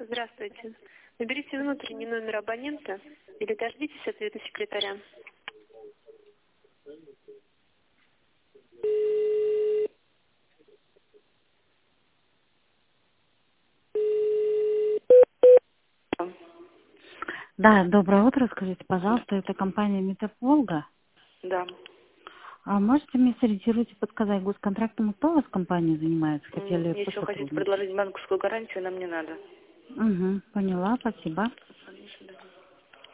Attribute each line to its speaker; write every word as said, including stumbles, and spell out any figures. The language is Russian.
Speaker 1: Здравствуйте. Наберите внутренний номер абонента или дождитесь ответа секретаря.
Speaker 2: Да, доброе утро. Скажите, пожалуйста, это компания Метаполга.
Speaker 1: Да.
Speaker 2: А можете мне сориентировать и подсказать, госконтрактом кто у вас в компании занимается?
Speaker 1: М,
Speaker 2: Хотели
Speaker 1: Если вы хотите
Speaker 2: посотрудничать.
Speaker 1: предложить банковскую гарантию, нам не надо.
Speaker 2: Угу, поняла, спасибо.
Speaker 1: Конечно, да.